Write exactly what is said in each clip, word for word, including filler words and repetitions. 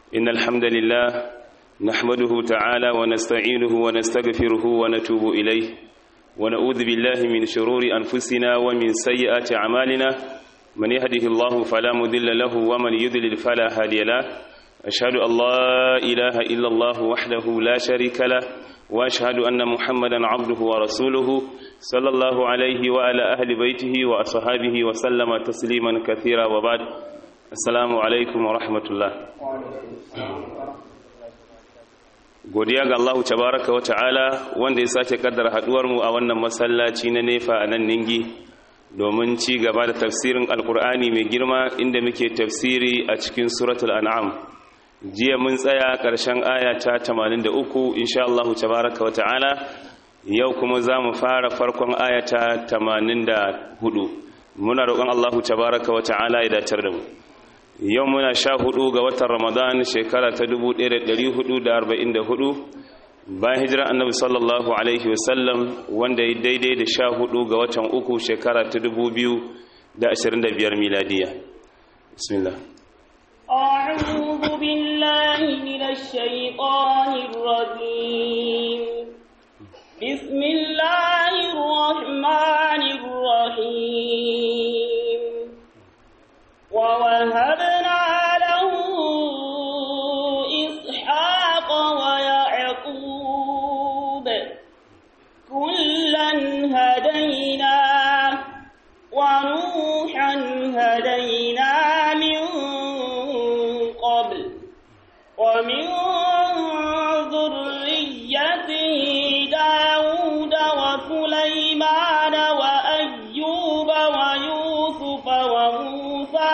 إن الحمد لله نحمده تعالى ونستعينه ونستغفره ونتوب إليه ونعوذ بالله من شرور أنفسنا ومن سيئات أعمالنا من يهده الله فلا مضل له ومن يضلل فلا هادي له أشهد أن لا إله إلا الله وحده لا شريك له وأشهد أن محمدا عبده ورسوله صلى الله عليه وعلى أهل بيته وأصحابه وسلم تسليما كثيرا وبعد السلام عليكم ورحمة الله. godiya ga Allah tabaraka wa ta'ala wanda ya sake kaddara haduwar mu a wannan masallaci na Nefa a nan Ningi domin ci gaba da tafsirin Alkur'ani mai girma inda muke tafsiri a cikin suratul An'am. Jiya mun tsaya ƙarshen aya ta tamanin da uku insha Allah tabaraka wa ta'ala, yau kuma za mu fara farkon aya ta tamanin da hudu. Muna roƙon Allah tabaraka wa ta'ala ya datar da mu. Yau muna sha hudu ga watan Ramadan shekara ta dubu ɗaya da ɗari hudu da arba'in da hudu bayan hijira annabi sallallahu alaihi wasallam, wanda ya daidai da sha hudu ga watan uku shekara ta dubu biyu da ashirin da biyar miladiya. Bismillah. أعوذ بالله من الشيطان الرجيم. بسم الله الرحمن الرحيم. ووهبنا له إسحاق ويعقوب كلا هدينا ونوحا هدينا من قبل ومن ذريته داود وسليمان وأيوب ويوسف وموسى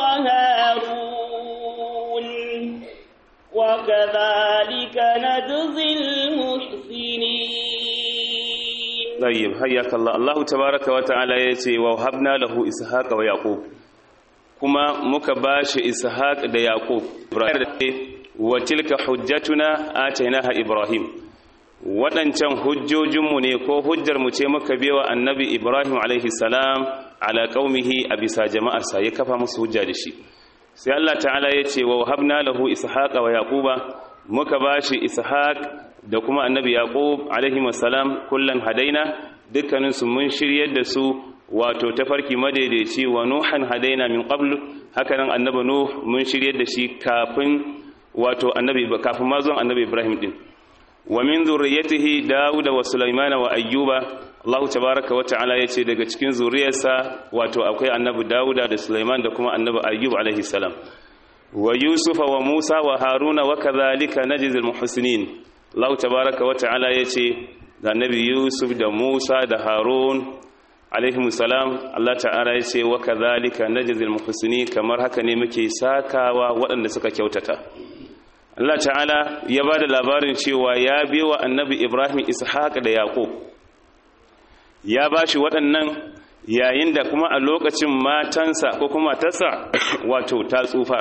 وهارون وكذلك نجزي المحسنين. طيب حياك الله. الله تبارك وتعالى يتي ووهبنا له إسحاق ويعقوب، كما مكباش إسحاق دا يعقوب وتلك حجتنا آتيناها إبراهيم. waɗancan hujjojinmu ne ko hujjar mu ce muka biwa annabi Ibrahim alaihi salam ala qaumihi a bisa jama'arsa, ya kafa musu hujja da shi. Sai Allah ta'ala ya ce wa wahabna lahu ishaqa wa yaquba, muka bashi ishaq da kuma annabi yaqub alaihi salam kullan hadaina, dukkanin su mun shiryar da su wato tafarki madaidaici, wa nuhan hadaina min qablu, haka nan annabi nuh mun shiryar da shi kafin wato annabi kafin ma zuwan annabi Ibrahim din. wa min zurriyyatihi Dawud wa Sulaiman wa Ayyuba, Allah tabaaraka wa ta'ala yace daga cikin zuriyarsa wato akwai annabi Dawud da Sulaiman da kuma annabi Ayyub alaihi salam, wa Yusuf wa Musa wa Haruna wa kadhalika najzil muhsinin. Allah tabaaraka wa ta'ala yace da annabi Yusuf da Musa da Harun alaihi salam, Allah ta'ala yace wa kadhalika najzil muhsinin, kamar haka ne muke sakawa waɗanda suka kyautata. Allah ta'ala ya ba da labarin cewa ya biwa annabi Ibrahim Ishaq da Yaqub, ya ba shi waɗannan yayin da kuma a lokacin matansa ko kuma matarsa wato ta tsufa,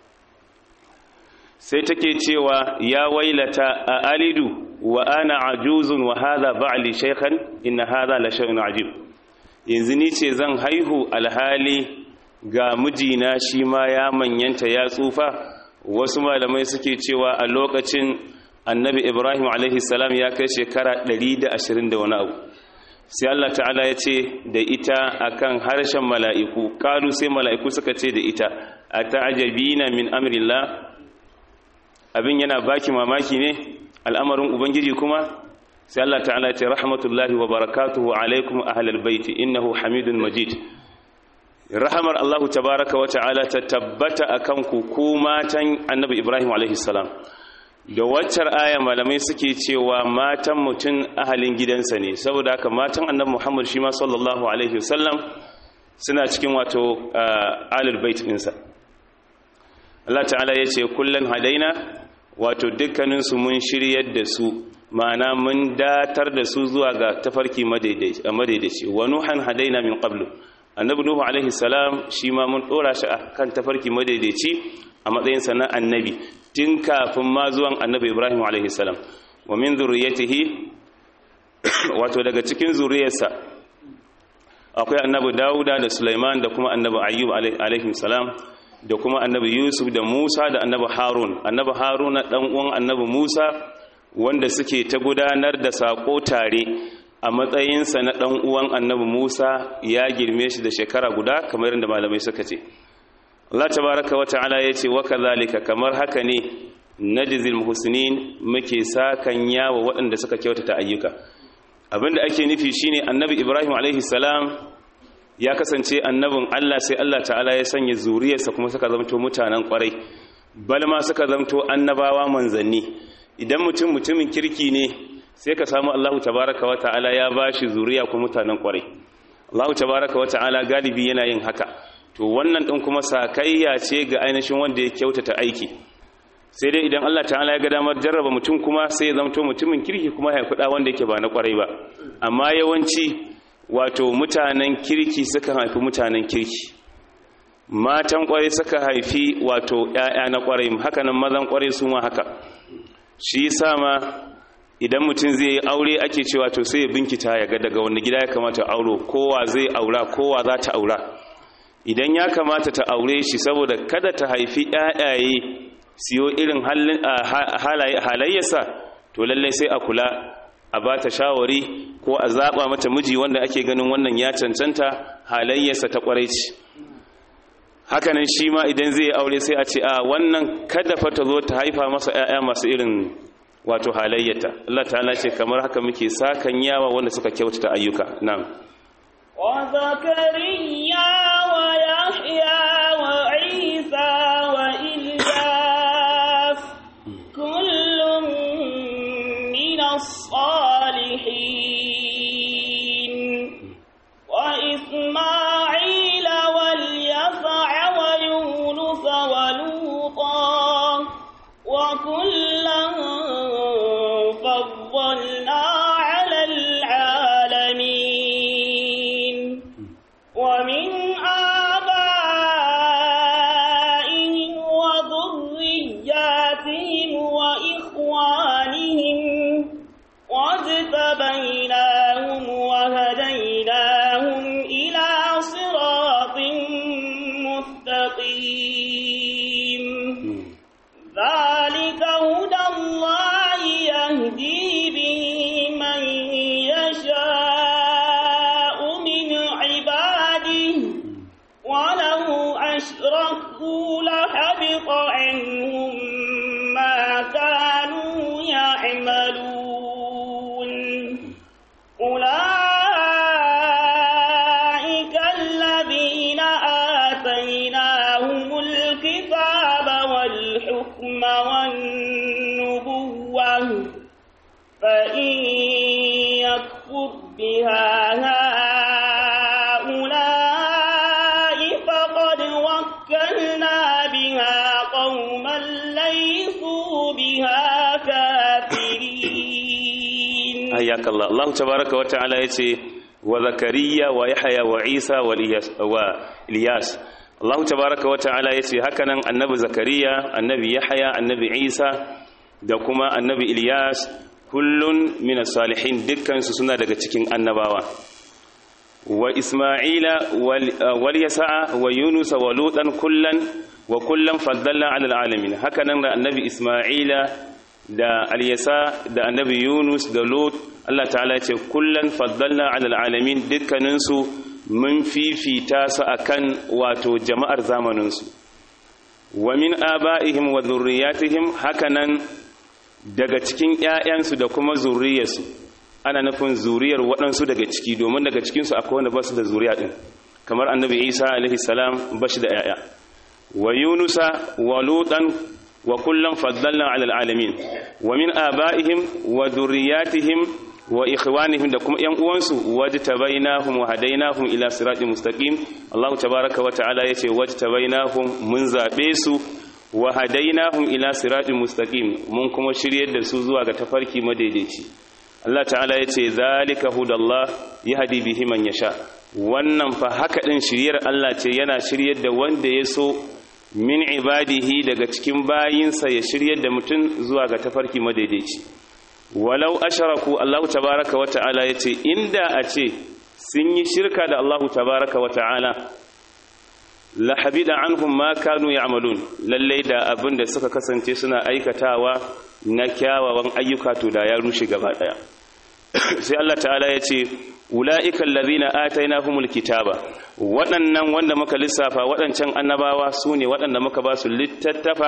sai take cewa ya wailata a alidu wa ana ajuzun wa hadha ba'li shaykhan inna hadha la shay'un ajib. Yanzu ni ce zan haihu alhali ga mijina shi ma ya manyanta ya tsufa. Wasu malamai suke cewa a lokacin annabi Ibrahim alaihi salam ya kai shekara ɗari da ashirin da wani abu. Sai Allah ta'ala ya ce da ita akan harshen mala'iku, kalu sai mala'iku suka ce da ita a ta'ajabina min amrillah, abin yana baki mamaki ne al'amarin ubangiji kuma. Sai Allah ta'ala ya ce rahmatullahi wa barakatuhu alaikum ahlal baiti innahu hamidun majid. Rahamar Allah tabaraka wa ta'ala ta tabbata akan ku ku matan annabi Ibrahim alaihi salam. Da waccar aya malamai suke cewa matan mutum ahalin gidansa ne, saboda haka matan annabi Muhammad shi ma sallallahu alaihi wasallam suna cikin wato alul bait ɗinsa. Allah ta'ala ya ce kullun hadaina, wato dukkaninsu mun shiryar da su, ma'ana mun datar da su zuwa ga tafarki madaidaici. Wa nuhan hadaina min qablu, annabi nuhu alaihi salam shi ma mun dora shi akan tafarki madaidaici a matsayin sa na annabi tun kafin ma zuwan annabi Ibrahim alaihi salam. Wa min zurriyatihi, wato daga cikin zuriyarsa akwai annabi Dawuda da Sulaiman da kuma annabi Ayyub alaihi salam. da kuma annabi Yusuf da Musa da annabi Harun annabi Harun dan uwan annabi Musa wanda suke ta gudanar da sako tare a matsayinsa na dan uwan annabi Musa ya girme shi da shekara guda kamar yadda malamai suka ce Allah tabaaraka wa ta'ala yace wa kadhalika kamar haka ne najzil muhsinin muke sakan yawa waɗanda suka kyautata ayyuka abinda ake nufi shine annabi Ibrahim alaihi salam ya kasance annabin Allah sai Allah ta'ala ya sanya zuriyarsa kuma suka zamto mutanen kwarai bal ma suka zamto annabawa manzanni idan mutum mutumin kirki ne sai ka samu Allah tabaaraka wa ta'ala ya bashi zuriya kuma mutanen kwarai Allah tabaaraka wa ta'ala galibi yana yin haka to wannan din kuma sakayya ce ga ainihin wanda ya kyautata aiki sai dai idan Allah ta'ala ya ga damar jarraba mutum kuma sai ya zamto mutumin kirki kuma ya kuɗa wanda yake ba na kwarai ba amma yawanci wato mutanen kirki suka haifi mutanen kirki matan kwarai suka haifi wato ƴaƴa na kwarai haka nan mazan kwarai su ma haka shi yasa ma idan mutum zai yi aure ake cewa to sai ya binkita ya ga daga wanda gida ya kamata auro kowa zai aura kowa za ta aura idan ya kamata ta aure shi saboda kada ta haifi ƴaƴaye siyo irin halayyarsa to lallai sai a kula a ba ta shawari ko a zaɓa mata miji wanda ake ganin wannan ya cancanta halayyarsa ta ƙwarai ce hakanan shi ma idan zai yi aure sai a ce a wannan kada fa ta zo ta haifa masa ƴaƴa masu irin wato halayyata Allah ta'ala ce kamar haka muke sakan yawa wanda suka kyautata ayyuka na'am wa zakariya wa yahya wa isa wa ilyas kullum min as-salihin wa isma'ila wal yasa' wa yunus wa lutan wa kullan فضلنا على العالمين ومن آبائهم وذرياتهم وإخوانهم واجتبيناهم وهديناهم إلى صراط مستقيم ذلك هدى الله يهدي به من يشاء من عباده ولو أشركوا لحبط عنهم ما كانوا يعملون أولئك الذين آتيناهم الكتاب والحكم والنبوة فإن يكفر بها هؤلاء فقد وكلنا بها قوما ليسوا بها كافرين حياك الله الله تبارك وتعالى يتي وزكريا ويحيى وعيسى والإياس الله تبارك وتعالى يتي هكذا النبي زكريا النبي يحيى النبي عيسى da kuma annabi Ilyas kullun min as-salihin dukkan su suna daga cikin annabawa wa Isma'ila wal Yasa wa Yunus wa Lutan kullan wa kullan faddalna 'ala al-alamin hakanan da annabi Isma'ila da Al-Yasa da annabi Yunus da Lut Allah ta'ala ya ce kullan faddalna 'ala al-alamin dukkanin su mun fifita su akan wato jama'ar zamanin su wa min aba'ihim wa dhurriyyatihim hakanan daga cikin ƴaƴansu da kuma zuriyarsu ana nufin zuriyar waɗansu daga ciki domin daga cikinsu akwai wanda ba su da zuriya ɗin kamar annabi Isa alaihi salam ba shi da ƴaƴa wa Yunusa wa Lutan wa kullan faddalna 'ala al-alamin wa min aba'ihim wa dhurriyyatihim wa ikhwanihim da kuma ƴan uwansu wajtabainahum wa hadainahum ila siratin mustaqim Allah tabaaraka wa ta'ala yace wajtabainahum mun zabe su wa hadainahum ila siratin mustaqim mun kuma shiryar da su zuwa ga tafarki madaidaici Allah ta'ala yace zalika hudallah yahdi bihi man yasha wannan fa haka din shiryar Allah ce yana shiryar da wanda ya so min ibadihi daga cikin bayinsa ya shiryar da mutum zuwa ga tafarki madaidaici walau asharaku Allah tabaaraka wa ta'ala yace inda a ce sun yi shirka da Allah tabaaraka wa ta'ala la habida anhum ma kanu ya'malun lalle da abin da suka kasance suna aikatawa na kyawawan ayyuka to da ya rushe gaba daya sai Allah ta'ala ya ce ulaika allazina atainahumul kitaba waɗannan wanda muka lissafa waɗancan annabawa sune waɗanda muka ba su littattafa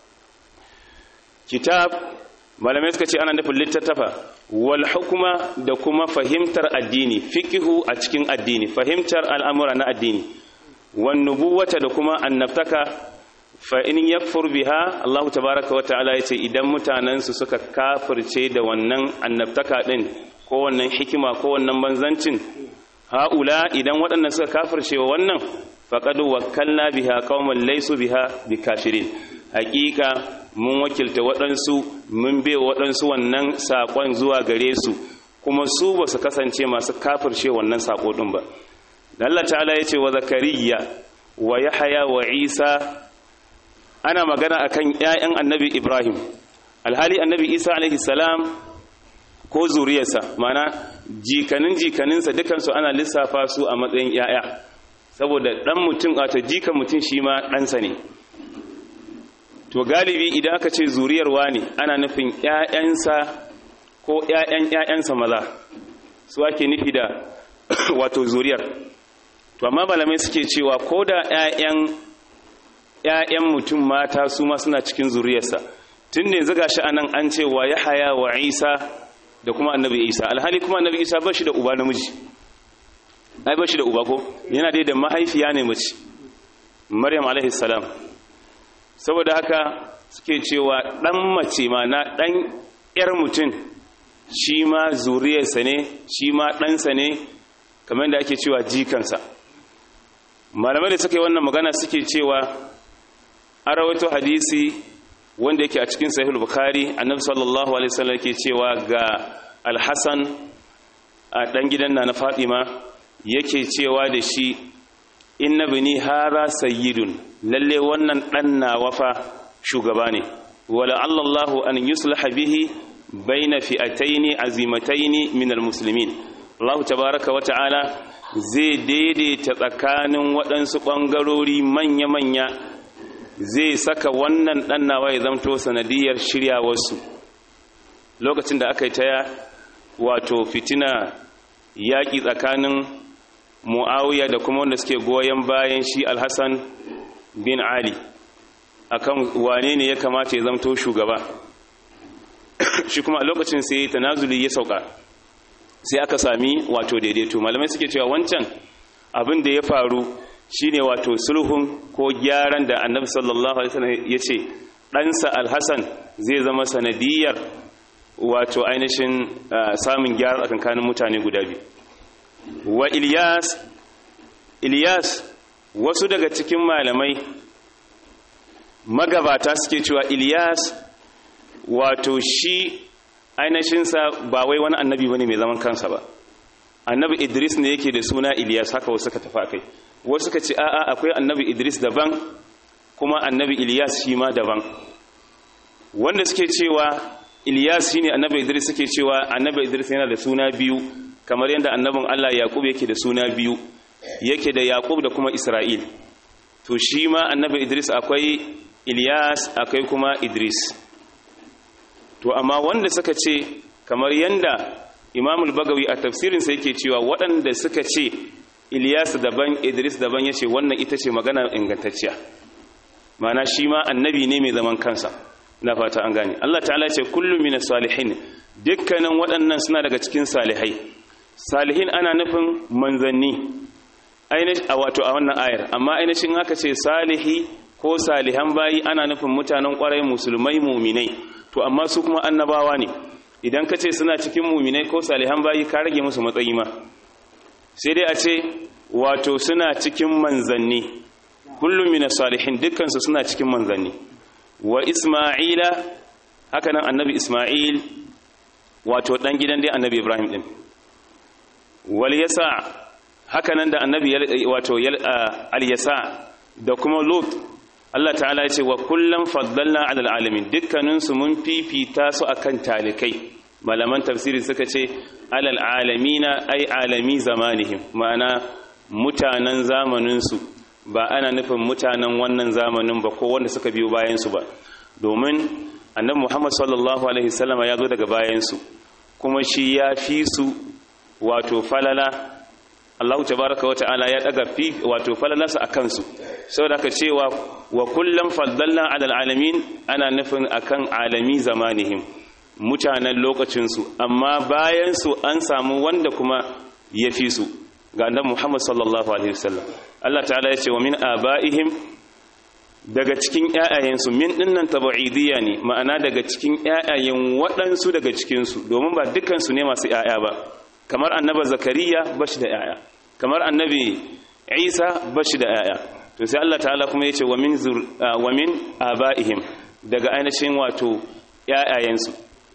kitab malamai suka ce ana nufin littattafa wal hukuma da kuma fahimtar addini fiqhu a cikin addini fahimtar al'amura na addini wan nubuwata da kuma annabtaka fa in yakfur biha Allah tabaaraka wa ta'ala yace idan mutanen su suka kafirce da wannan annabtaka din ko wannan hikima ko wannan manzancin haula idan waɗannan suka kafirce wa wannan faqad wakkalna biha qauman laysu biha bikafirin haqiqa mun wakilta waɗansu mun bai waɗansu wannan saƙon zuwa gare su kuma su ba su kasance masu kafirce wannan saƙo ɗin ba Allah ta'ala ya ce wa zakariya wa yahaya wa isa ana magana akan ƴaƴan annabi ibrahim alhali annabi isa alaihi salam ko zuriyarsa mana jikanin jikaninsa dukansu ana lissafa su a matsayin ƴaƴa saboda ɗan mutum wato jikan mutum shi ma ɗansa ne to galibi idan aka ce zuriyar wani ana nufin ƴaƴansa ko ƴaƴan ƴaƴansa maza su ake nufi da wato zuriyar to amma malamai suke cewa ko da ƴaƴan ƴaƴan mutum mata su ma suna cikin zuriyarsa tun ne zaga shi anan an ce wa Yahaya wa Isa da kuma annabi Isa alhali kuma annabi Isa ba shi da uba namiji ai ba shi da uba ko yana dai da mahaifiya ne mace Maryam alaihi salam saboda haka suke cewa dan mace ma na dan yar mutum shi ma zuriyarsa ne shi ma ɗansa ne kamar da ake cewa jikansa malamai da suke wannan magana suke cewa an rawaito hadisi wanda yake a cikin sahih al-bukhari annabi sallallahu alaihi wasallam yake cewa ga al-hasan a dan gidan na fatima yake cewa da shi inna bini hara sayyidun lalle wannan dan nawa fa shugaba ne wala allahu an yuslaha bihi baina fi'ataini azimataini min almuslimin Allah tabaaraka wa ta'ala zai daidaita tsakanin waɗansu ɓangarori manya-manya zai saka wannan dan nawa ya zamto sanadiyar shiryawarsu lokacin da aka yi ta wato fitina yaƙi tsakanin Muawiya da kuma wanda suke goyen bayan shi Al-Hassan bin Ali akan wane ne ya kamata ya zamto shugaba shi kuma a lokacin sai tanazuli ya sauka sai aka sami wato daidaito malamai suke cewa wancan abin da ya faru shine wato sulhun ko gyaran da Annabi sallallahu alaihi wasallam yace ɗansa Al-Hassan zai zama sanadiyar wato ainihin samun gyara tsakanin mutane guda biyu wa Ilyas Ilyas wasu daga cikin malamai magabata suke cewa Ilyas wato shi ainihin sa ba wai wani annabi bane mai zaman kansa ba annabi Idris ne yake da suna Ilyas haka wasu suka tafi kai wasu suka ce a'a akwai annabi Idris daban kuma annabi Ilyas shi ma daban wanda suke cewa Ilyas shine annabi Idris suke cewa annabi Idris yana da suna biyu kamar yadda annabin Allah Yaqub yake da suna biyu yake da Yaqub da kuma Isra'il to shi ma annabi Idris akwai Ilyas akwai kuma Idris to amma wanda suka ce kamar yadda Imam al-Bagawi a tafsirin sa yake cewa waɗanda suka ce Ilyas daban Idris daban yace wannan ita ce magana ingantacciya ma'ana shi ma annabi ne mai zaman kansa na fata an gane Allah ta'ala ce kullu minas salihin dukkanin waɗannan suna daga cikin salihai salihin ana nufin manzanni ainihin a wato a wannan ayar amma ainihin haka ce salihi ko salihan bayi ana nufin mutanen ƙwarai musulmai muminai to amma su kuma annabawa ne idan ka ce suna cikin muminai ko salihan bayi ka rage musu matsayi ma sai dai a ce wato suna cikin manzanni kullum minas salihin dukkansu suna cikin manzanni wa Isma'ila haka nan annabi Isma'il wato dan gidan dai annabi Ibrahim din wal yasa haka nan da annabi wato al yasa da kuma Lut Allah ta'ala ya ce wa kullam faddalna 'ala alamin dukkanin su mun fifita su akan talikai malaman tafsiri suka ce 'ala alamina ay alami zamanihim ma'ana mutanen zamanin su ba ana nufin mutanen wannan zamanin ba ko wanda suka biyo bayansu ba, domin annabi Muhammad sallallahu alaihi wasallama ya zo daga bayansu kuma shi ya fi su wato falala. Allah tabaraka wa ta'ala ya daga fi wato falalarsa akan su, saboda haka cewa wa kullum faddalna alal alamin ana nufin akan alami zamanihim, mutanen lokacin su, amma bayan su an samu wanda kuma ya fi su ga annabi Muhammad sallallahu alaihi wasallam. Allah ta'ala ya ce wa min abaihim, daga cikin ƴaƴayensu, min dinnan tab'idiyya ne, ma'ana daga cikin ƴaƴayen waɗansu daga cikin su, domin ba dukkan su ne masu ƴaƴa ba. Kamar annabi Zakariya bashi da ƴaƴa, kamar annabi Isa bashi da ƴaƴa. To sai Allah ta'ala kuma yace wa min zur wa min abaihim, daga ainihin wato ƴaƴayensu,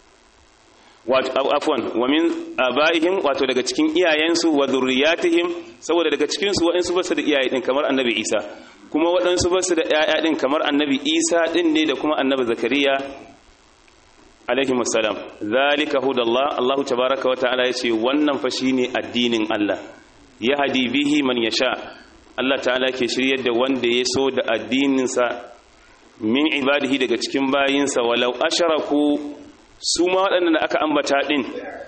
wato afwan wa min abaihim, wato daga cikin iyayensu, wa zurriyatihim, saboda daga cikin su waɗansu basu da iyaye din kamar annabi Isa, kuma waɗansu basu da ƴaƴa din kamar annabi Isa din ne da kuma annabi Zakariya alaihim assalam. Zalika hudallah, Allah tabaaraka wa ta'ala yace wannan fa shine addinin Allah, yahdi bihi man yasha, Allah ta'ala ke shiryar da wanda ya so da addinin sa min ibadihi daga cikin bayinsa. Walau asharaku, su ma waɗannan da aka ambata din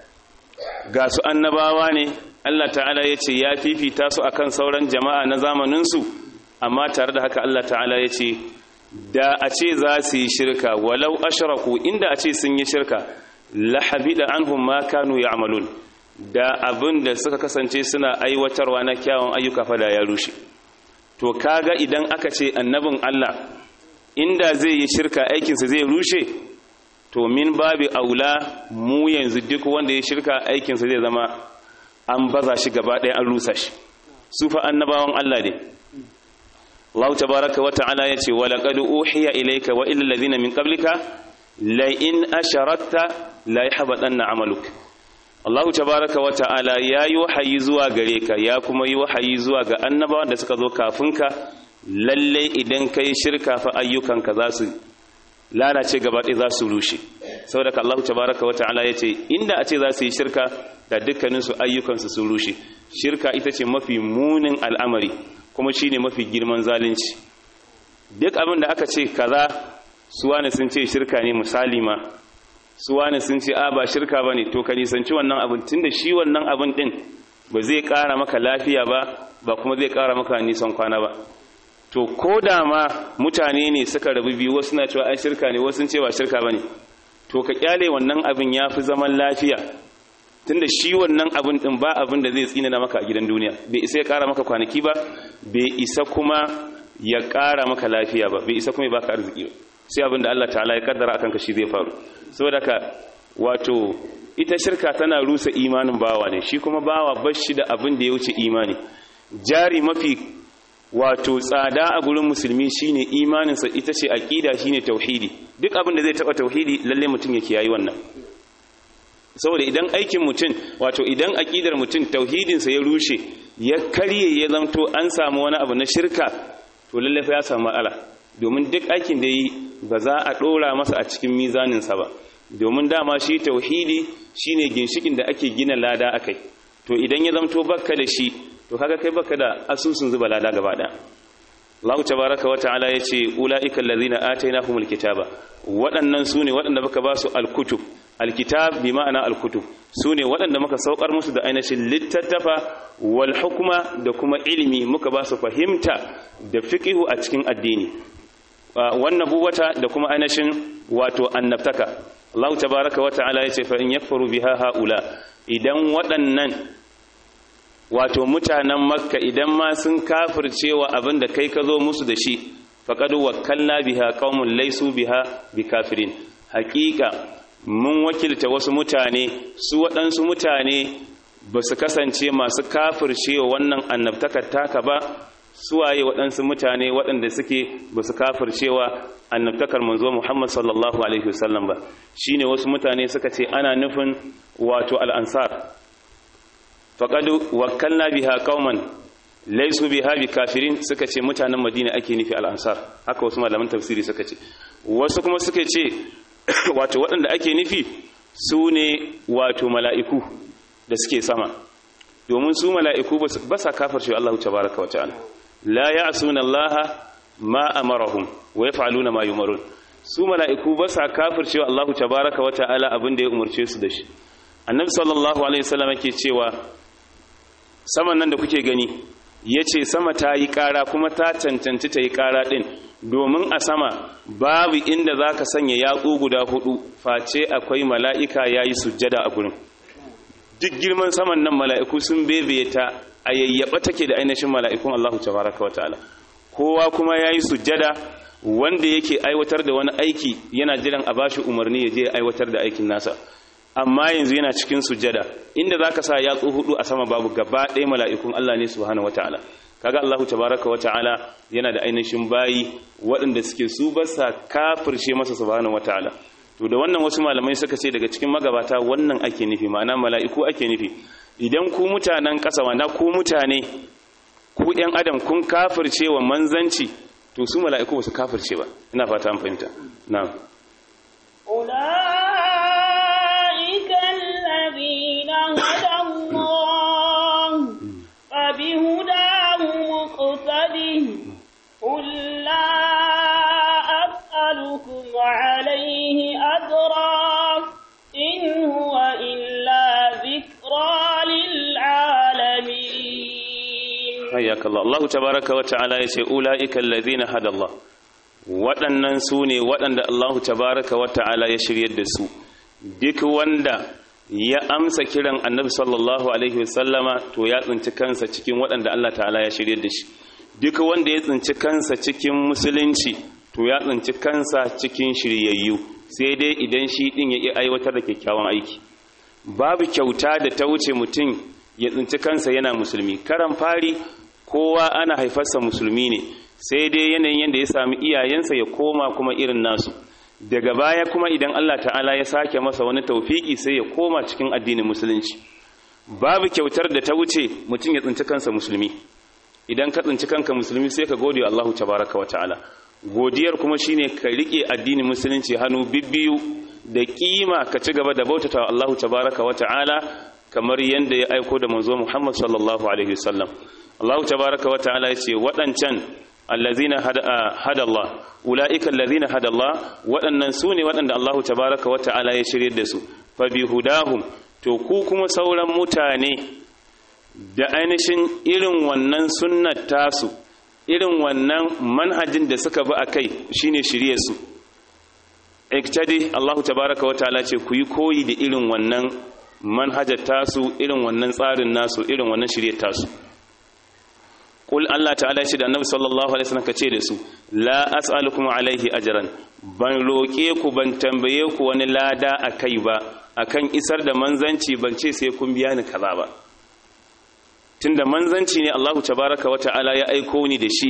ga su annabawa ne, Allah ta'ala yace ya fifita su akan sauran jama'a na zamanin su, amma tare da haka Allah ta'ala yace da a ce za su yi shirka, walau ashraku, inda a ce sun yi shirka, la habida anhum ma kanu ya'malun, da abin da suka kasance suna aiwatarwa na kyawun ayyuka fa da ya rushe. To kaga idan aka ce annabin Allah inda zai yi shirka aikinsa zai rushe, to min babi aula mu yanzu duk wanda ya shirka aikinsa zai zama an baza shi gaba ɗaya an rusa shi. Su fa annabawan Allah ne. Allah tabaraka wa ta'ala yace wa laqad uhiya ilayka wa ila alladhina min qablika la in asharakta la yahbatanna amaluk. Allah tabaraka wa ta'ala yayi wahayi zuwa gare ka, ya kuma yi wahayi zuwa ga annabawan da suka zo kafin ka, lalle idan kai shirka fa ayyukanka za su lalace gaba ɗaya, za su rushe. Saboda ka Allah tabaraka wa ta'ala yace inda a ce za su yi shirka da dukkanin su ayyukansu sun rushe. Shirka ita ce mafi munin al'amari, kuma shi ne mafi girman zalunci. Duk abin da aka ce kaza suwane sun ce shirka ne, misali ma suwane sun ce a ba shirka ba ne, to ka nisanci wannan abin, tun da shi wannan abin ɗin ba zai ƙara maka lafiya ba, ba kuma zai ƙara maka nisan kwana ba. To ko da ma mutane ne suka rabu biyu, wasu na cewa ai shirka ne, wasu sun ce ba shirka ba ne, to ka kyale wannan abin ya fi zaman lafiya, tunda shi wannan abin din ba abin da zai tsinana maka a gidan duniya, bai isa ya kara maka kwanaki ba, bai isa kuma ya kara maka lafiya ba, bai isa kuma ya baka arziki ba, sai abin da Allah ta'ala ya kaddara akan ka shi zai faru. Saboda ka wato ita shirka tana rusa imanin bawa ne, shi kuma bawa bashi da abin da ya wuce imani. Jari mafi wato tsada a gurin musulmi shine imaninsa, ita ce aqida, shine tauhidi. Duk abin da zai taba tauhidi lalle mutum ya kiyayi wannan. Saboda idan aikin mutum, wato idan aqidar mutum tauhidinsa ya rushe, ya karye, ya zamto an samu wani abu na shirka, to lalle fa ya samu matsala, domin duk aikin da yi ba za a dora masa a cikin mizaninsa ba, domin dama shi tauhidi shine ginshikin da ake gina lada akai. To idan ya zamto bakka da shi, to kaga kai baka da asusun zuba lada gaba daya. Allah tabaaraka wa ta'ala yace ulaika allazina atainahumul kitaba, waɗannan sune waɗanda muka ba su alkutub. Alkitab bi ma'ana alkutub, sune waɗanda muka saukar musu da ainihin littattafa, wal hukma da kuma ilimi, muka ba su fahimta da fiqhu a cikin addini, wannan buwata da kuma ainihin wato annabtaka. Allah tabaaraka wa ta'ala yace fa in yakfuru biha haula, idan waɗannan wato mutanen Makka idan ma sun kafircewa abinda kai ka zo musu da shi, faqad wakkalna biha qaumun laysu biha bikafirin, haqiqa mun wakilta wasu mutane, su waɗansu mutane ba su kasance masu kafircewa wannan annabtakar taka ba. Suwaye waɗansu mutane waɗanda suke ba su kafircewa annabtakar manzo Muhammad sallallahu alaihi wasallam ba, shine wasu mutane suka ce ana nufin wato al-ansar. faqad wakkalna biha qauman laysu biha bikafirin, suka ce mutanen Madina ake nufi al-ansar, haka wasu malaman tafsiri suka ce. Wasu kuma suka ce wato waɗanda ake nufi su ne wato mala'iku da suke sama, domin su mala'iku ba sa kafirce Allah tabaraka wa ta'ala. la ya'suna Allah ma amarahum wa yaf'aluna ma yumarun su mala'iku ba sa kafircewa Allah tabaaraka wa ta'ala abin da ya umurce su da shi annabi sallallahu alaihi wasallam yake cewa saman nan da kuke gani yace sama ta yi ƙara kuma ta cancanci ta yi ƙara din domin a sama babu inda zaka sanya yatsu guda hudu face akwai mala'ika yayi sujjada a gurin duk girman saman nan mala'iku sun bebeye ta ayyaba take da ainihin mala'ikun Allah tabaaraka wa ta'ala kowa kuma yayi sujjada wanda yake aiwatar da wani aiki yana jiran a bashi umarni ya je aiwatar da aikin nasa amma yanzu yana cikin sujjada inda zaka sa yatsu hudu a sama babu gaba ɗaya mala'ikun Allah ne subhanahu wataala kaga Allah tabaaraka wataala yana da ainihin bayi waɗanda suke su ba sa kafirce masa subhanahu wataala to da wannan wasu malamai suka ce daga cikin magabata wannan ake nufi ma'ana mala'iku ake nufi idan ku mutanen ƙasa wanda ku mutane ku ɗan adam kun kafirce wa manzanci to su mala'iku ba su kafirce ba ina fata an fahimta na'am ulaika alladhina hada Allah fa bihudahu muqtadi qul la as'alukum alayhi ajra in huwa illa dhikra lil alamin hayyakallah Allah tabaaraka wa ta'ala yace ulaika alladhina hada Allah waɗannan su ne waɗanda Allah tabaaraka wa ta'ala ya shiryar da su duk wanda ya amsa kiran Annabi sallallahu alaihi wasallama to ya tsinci kansa cikin waɗanda Allah ta'ala ya shiryar da shi duk wanda ya tsinci kansa cikin musulunci to ya tsinci kansa cikin shiryayyu sai dai idan shi din ya aiwatar da kyakkyawan aiki babu kyauta da ta wuce mutum ya tsinci kansa yana musulmi karan fari kowa ana haifarsa musulmi ne sai dai yanayin yadda ya sami iyayensa ya koma kuma irin nasu daga baya kuma idan Allah ta'ala ya sake masa wani taufiki sai ya koma cikin addinin musulunci babu kyautar da ta wuce mutum ya tsinci kansa musulmi idan ka tsinci kanka musulmi sai ka gode wa Allah tabaraka wa ta'ala godiyar kuma shine ka rike addinin musulunci hannu bibbiyu da kima ka ci gaba da bautata wa Allah tabaraka wa ta'ala kamar yanda ya aiko da manzo Muhammad sallallahu alaihi wasallam Allah tabaraka wa ta'ala yace wadancan allazina hada hada Allah ulaika allazina hada Allah wadannan sune wadanda Allah tabaraka wa ta'ala ya shirye da su fa bihudahum to ku kuma sauran mutane da ainihin irin wannan sunnar tasu irin wannan manhajin da suka bi akai shine shirye su iktadi Allah tabaraka wa ta'ala ce ku yi koyi da irin wannan manhajar tasu irin wannan tsarin nasu irin wannan shirye tasu qul Allah ta'ala shi da annabi sallallahu alaihi wasallam kace da su la as'alukum alaihi ajran ban roke ku ban tambaye ku wani lada akai ba akan isar da manzanci ban ce sai kun biya ni kaza ba tunda manzanci ne Allah tabaraka wa ta'ala ya aiko ni da shi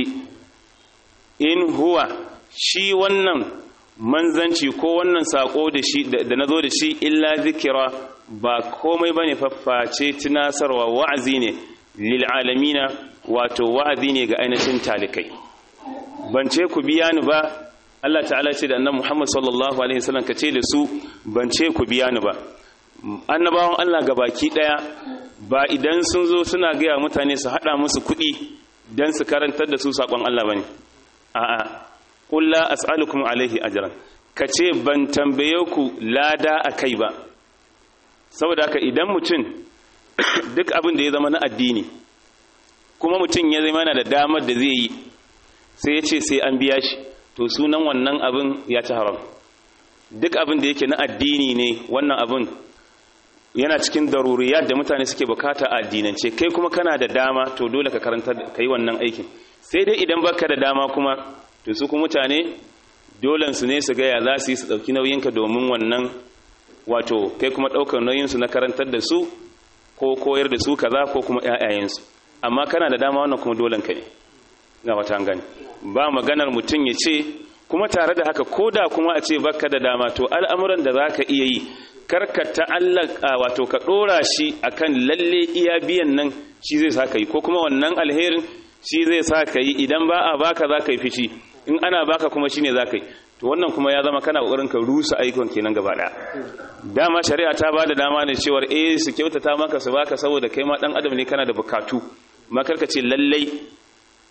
in huwa shi wannan manzanci ko wannan sako da shi da nazo da shi illa zikira ba komai bane fafface tunasarwa wa'azi ne lil alamina wato wa'azi ne ga ainihin talikai ban ce ku biya ni ba Allah ta'ala ce da annabi Muhammad sallallahu alaihi wasallam kace da su ban ce ku biya ni ba annabawan Allah gabaki daya ba idan sun zo suna ga mutane su hada musu kuɗi dan su karantar da su sakon Allah bane a'a qul la as'alukum alaihi ajran kace ban tambaye ku lada akai ba saboda haka idan mutum duk abin da ya zama na addini kuma mutum ya zama yana da damar da zai yi sai ya ce sai an biya shi to sunan wannan abin ya ci haram duk abin da yake na addini ne wannan abin yana cikin daruriyar da mutane suke bukata a addinance kai kuma kana da dama to dole ka karanta ka yi wannan aikin sai dai idan baka da dama kuma to su kuma mutane dolen su ne su ga ya za su yi su dauki nauyinka domin wannan wato kai kuma daukar nauyinsu na karantar da su ko koyar da su kaza ko kuma ƴaƴayensu amma kana da dama wannan kuma dolen ka ne ga wata gani ba maganar mutum ya ce kuma tare da haka koda kuma a ce baka da dama to al'amuran da zaka iya yi karka ta'allaka wato ka dora shi akan lalle iya biyan nan shi zai saka yi ko kuma wannan alherin shi zai saka yi idan ba a baka zaka yi fici in ana baka kuma shine zaka yi to wannan kuma ya zama kana kokarin ka rusa aikon kenan gaba daya dama shari'a ta bada dama ne cewa eh su kyautata maka su baka saboda kai ma dan adam ne kana da bukatu makarka ce lallai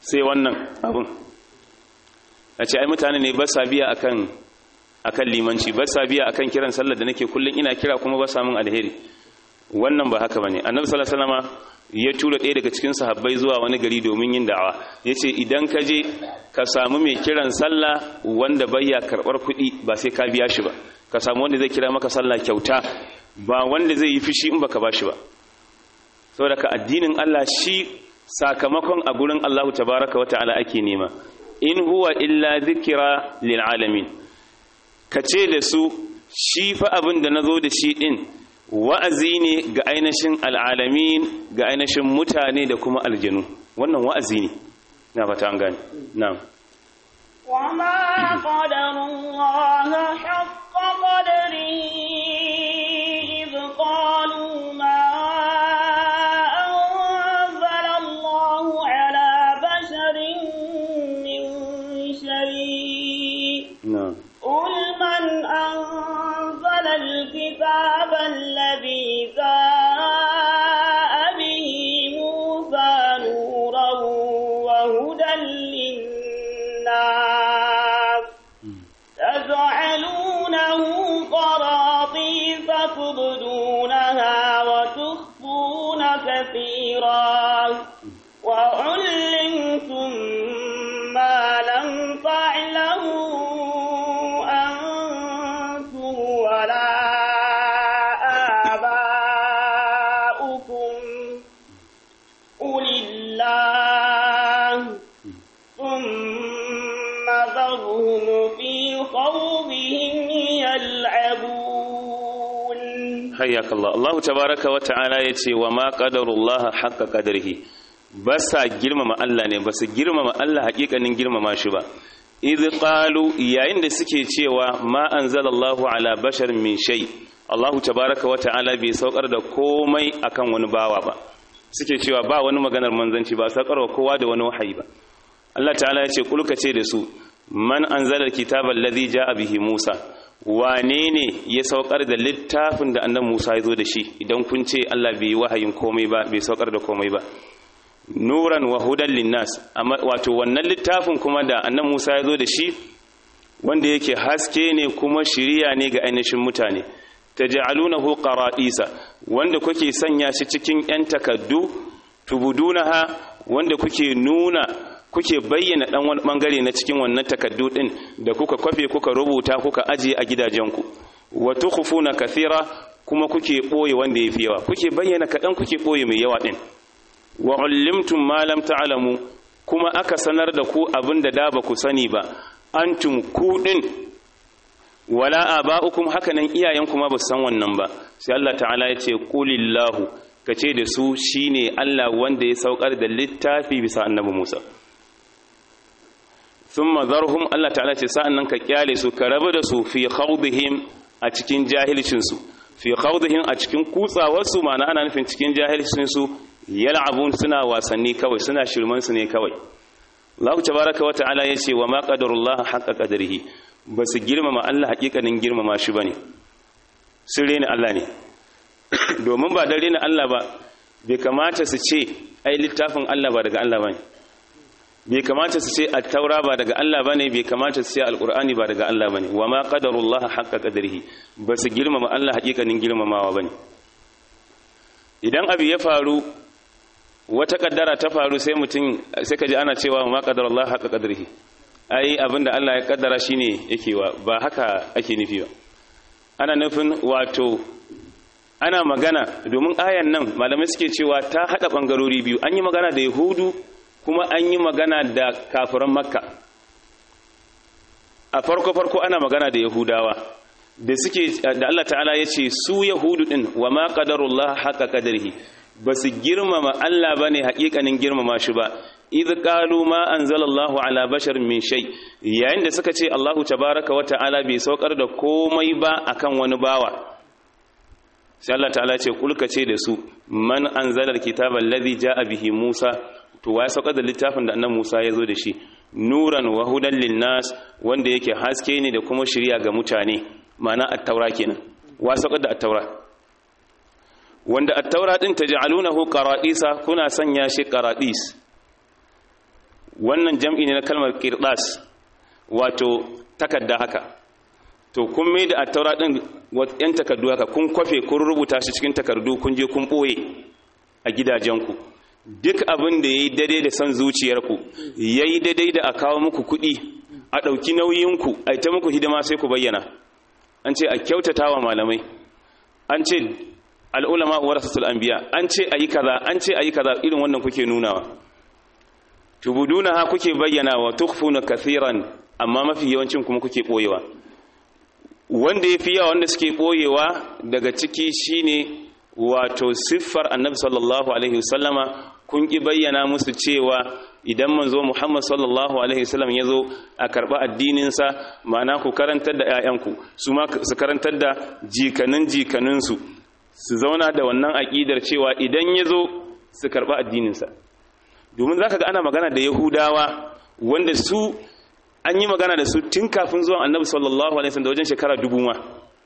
sai wannan abun a ce ai mutane ne ba sa biya akan akan limanci ba sa biya akan kiran sallar da nake kullun ina kira kuma ba sa mun alheri wannan ba haka bane annabi sallallahu alaihi wasallama ya tura ɗaya daga cikin sahabbai zuwa wani gari domin yin da'awa yace idan ka je ka samu mai kiran sallah wanda bayya karbar kuɗi ba sai ka biya shi ba ka samu wanda zai kira maka sallah kyauta ba wanda zai yi fishi in baka bashi ba saboda ka addinin Allah shi sakamakon a gurin Allah tabaaraka wata'ala ake nema in huwa illa dhikra lil alamin kace da su shi fa abin da nazo da shi din wa'azi ne ga ainihin al'alamin ga ainihin mutane da kuma aljanu wannan wa'azi ne na fata an gane na'am wa ma qadarullaha haqqa qadrihi id qalu ma anzala Allahu ala basharin min shay na'am qul man anzala al-kitaba الذي جاء به موسى نورا وهدى للناس تجعلونه قراطيس تبدونها وتخفون كثيرا وعلمتم ما لم تعلموا أنتم ولا حياك الله الله تبارك وتعالى يتي وما قدر الله حق قدره بس girmama Allah ne basu girmama Allah hakikanin girmama shi ba idh qalu yayin da suke cewa ma anzalallahu ala bashar min shay Allah tabaaraka wa ta'ala bai saukar da komai akan wani bawa ba suke cewa ba wani maganar manzanci ba saukarwa kowa da wani wahayi ba Allah ta'ala ya ce kulka ce da su man anzala alkitaba alladhi jaa bihi Musa wane ne ya saukar da littafin da annabi Musa ya zo da shi idan kun ce Allah bai wahayin komai ba bai saukar da komai ba nuran wa hudan linnas amma wato wannan littafin kuma da annabi Musa ya zo da shi wanda yake haske ne kuma shiriya ne ga ainihin mutane taj'alunahu qaradisa wanda kuke sanya shi cikin yan takaddu tubudunaha wanda kuke nuna kuke bayyana dan wani bangare na cikin wannan takaddu din da kuka kwafe kuka rubuta kuka aje a gidajenku wa tukhfuna kathira kuma kuke boye wanda yafi yawa kuke bayyana kadan kuke boye mai yawa din wa ullimtum ma lam ta'lamu kuma aka sanar da ku abinda da ba ku sani ba antum ku din wala aba'ukum hakanan iyayenku ma ba su san wannan ba sai Allah ta'ala ya ce qulillahu kace da su shine Allah wanda ya saukar da littafi bisa annabi Musa thumma zarhum Allah ta'ala ce sa'annan ka kyale su ka rabu da su fi khawdihim a cikin jahilcin su fi khawdihim a cikin kutsawar su ma'ana ana nufin cikin jahilcin su yal'abun suna wasanni kawai suna shirman su ne kawai Allah tabaaraka wa ta'ala yace wa ma qadarullah haqqa qadrihi basu girmama Allah hakikanin girmama shi bane sun rena Allah ne domin ba dan rena Allah ba bai kamata su ce ai littafin Allah ba daga Allah bane bai kamata su ce at-taura ba daga Allah bane bai kamata su ce al-qur'ani ba daga Allah bane wa ma qadarullah haqqa qadrihi basu girmama Allah hakikanin girmamawa bane idan abu ya faru wata kaddara ta faru sai mutum sai kaji ana cewa ma qadarullah haqqa qadrihi ai abinda Allah ya kaddara shine yake wa ba haka ake nufi ba ana nufin wato ana magana domin ayan nan malamai suke cewa ta hada bangarori biyu an yi magana da yahudu kuma an yi magana da kafiran makka a farko farko ana magana da yahudawa da suke da Allah ta'ala ya ce su yahudu din wa ma qadarullah haqqa qadrihi basu girmama Allah bane hakikanin girmama shi ba idh qalu ma anzalallahu ala basharin min shay yayin da suka ce Allahu tabaaraka wa ta'ala bai saukar da komai ba akan wani bawa sai Allah ta'ala ce kulka ce da su man anzala alkitaba alladhi jaa bihi Musa to wai saukar da littafin da annabi Musa ya zo da shi nuran wa hudan linnas wanda yake haske ne da kuma shiriya ga mutane ma'ana at-taura kenan wa saukar da at-taura wanda at-taura din taj'alunahu qaradisa kuna sanya shi qaradis wannan jam'i ne na kalmar qirdas wato takarda haka to kun mai da at-taura din yan takardu haka kun kwafe kun rubuta shi cikin takardu kun je kun boye a gidajenku duk abin da yayi daidai da san zuciyarku yayi daidai da a kawo muku kuɗi a ɗauki nauyinku a ta muku hidima sai ku bayyana an ce a kyautatawa malamai an ce al'ulama warasatul anbiya an ce ayi kaza an ce ayi kaza irin wannan kuke nunawa tubuduna ha kuke bayyana wa tukhfuna kathiran amma mafi yawancin kuma kuke boyewa wanda yafi yawa wanda suke boyewa daga ciki shine wato siffar annabi sallallahu alaihi wasallama kun ki bayyana musu cewa idan manzo Muhammad sallallahu alaihi wasallam yazo a karba addinin sa ma'ana ku karantar da ƴaƴanku su ma su karantar da jikanin jikanin su su zauna da wannan aqidar cewa idan yazo su karba addinin sa domin zaka ga ana magana da Yahudawa wanda su an yi magana da su tun kafin zuwan annabi sallallahu alaihi wasallam da wajen shekara dubu ma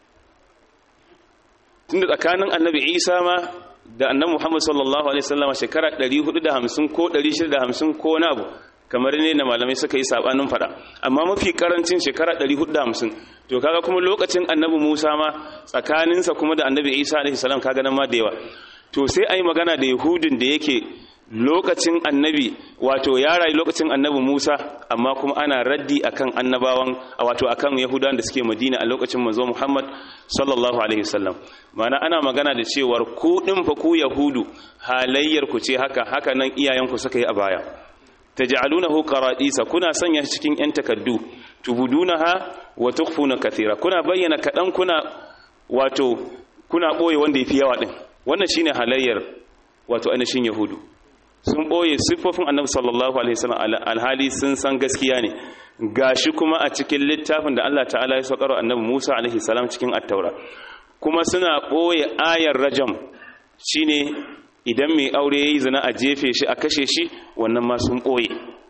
tunda tsakanin annabi Isa ma da annabi Muhammad sallallahu alaihi wasallam shekara ɗari hudu da hamsin ko ɗari shida da hamsin ko na abu kamar ne na malamai suka yi sabanin fada amma mafi karancin shekara ɗari hudu da hamsin to kaga kuma lokacin annabi Musa ma tsakaninsa kuma da annabi Isa alaihi salam kaga nan ma da yawa to sai ayi magana da Yahudin da yake lokacin annabi wato ya rayu lokacin annabi Musa amma kuma ana raddi akan annabawan wato akan Yahudawan da suke Madina a lokacin manzo Muhammad sallallahu alaihi wasallam mana ana magana da cewar ku din fa ku Yahudu halayyar ku ce haka haka nan iyayenku suka yi a baya taj'alunahu qaradisa kuna sanya shi cikin yan takaddu tubudunaha wa tukhfuna kathira kuna bayyana kadan kuna wato kuna boye wanda yafi yawa din wannan shine halayyar wato anashin Yahudu sun ɓoye siffofin annabi sallallahu alaihi wasallam alhali sun san gaskiya ne gashi kuma a cikin littafin da Allah ta'ala ya saukar annabi Musa alaihi salam cikin at-taura kuma suna ɓoye ayar rajam shine idan mai aure yayi zina a jefe shi a kashe shi wannan ma sun ɓoye